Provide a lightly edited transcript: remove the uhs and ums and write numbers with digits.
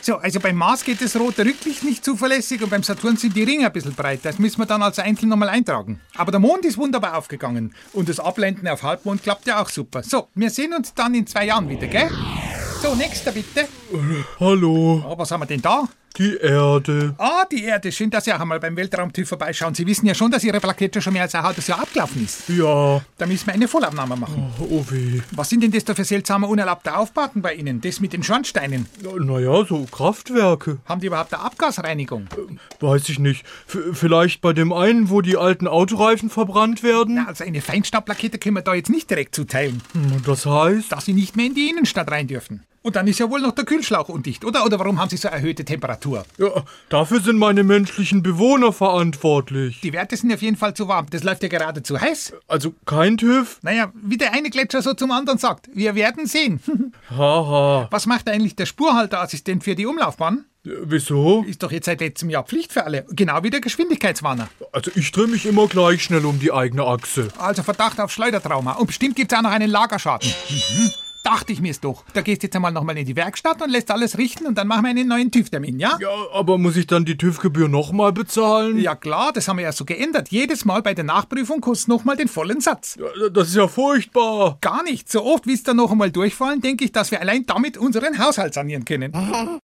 So, also beim Mars geht das rote Rücklicht nicht zuverlässig und beim Saturn sind die Ringe ein bisschen breit. Das müssen wir dann als einzeln nochmal eintragen. Aber der Mond ist wunderbar aufgegangen. Und das Abblenden auf Halbmond klappt ja auch super. So, wir sehen uns dann in 2 Jahren wieder, gell? So, nächster bitte. Hallo, Oh, was haben wir denn da? die Erde. Ah, die Erde. Schön, dass Sie auch einmal beim Weltraum-TÜV vorbeischauen. Sie wissen ja schon, dass Ihre Plakette schon mehr als ein halbes Jahr abgelaufen ist. Ja, Da müssen wir eine Vollaufnahme machen. oh weh. Was sind denn das da für seltsame, unerlaubte Aufbauten bei Ihnen? Das mit den Schornsteinen. Naja, so Kraftwerke. Haben die überhaupt eine Abgasreinigung? Weiß ich nicht. Vielleicht bei dem einen, wo die alten Autoreifen verbrannt werden? Ja, also eine Feinstaubplakette können wir da jetzt nicht direkt zuteilen, Das heißt? dass Sie nicht mehr in die Innenstadt rein dürfen. Und dann ist ja wohl noch der Kühlschlauch undicht, oder? Oder warum haben Sie so erhöhte Temperatur? Ja, dafür sind meine menschlichen Bewohner verantwortlich. Die Werte sind auf jeden Fall zu warm. Das läuft ja gerade zu heiß. Also kein TÜV? Naja, wie der eine Gletscher so zum anderen sagt. Wir werden sehen. Haha. Was macht eigentlich der Spurhalteassistent für die Umlaufbahn? Wieso? Ist doch jetzt seit letztem Jahr Pflicht für alle. Genau wie der Geschwindigkeitswarner. Also ich drehe mich immer gleich schnell um die eigene Achse. Also Verdacht auf Schleudertrauma. Und bestimmt gibt's auch noch einen Lagerschaden. Dachte ich mir's doch. Da gehst jetzt einmal nochmal in die Werkstatt und lässt alles richten und dann machen wir einen neuen TÜV-Termin, ja? Ja, aber muss ich dann die TÜV-Gebühr nochmal bezahlen? Ja klar, das haben wir ja so geändert. Jedes Mal bei der Nachprüfung kostet nochmal den vollen Satz. Ja, das ist ja furchtbar. Gar nicht. So oft wie es da noch einmal durchfallen, denke ich, dass wir allein damit unseren Haushalt sanieren können.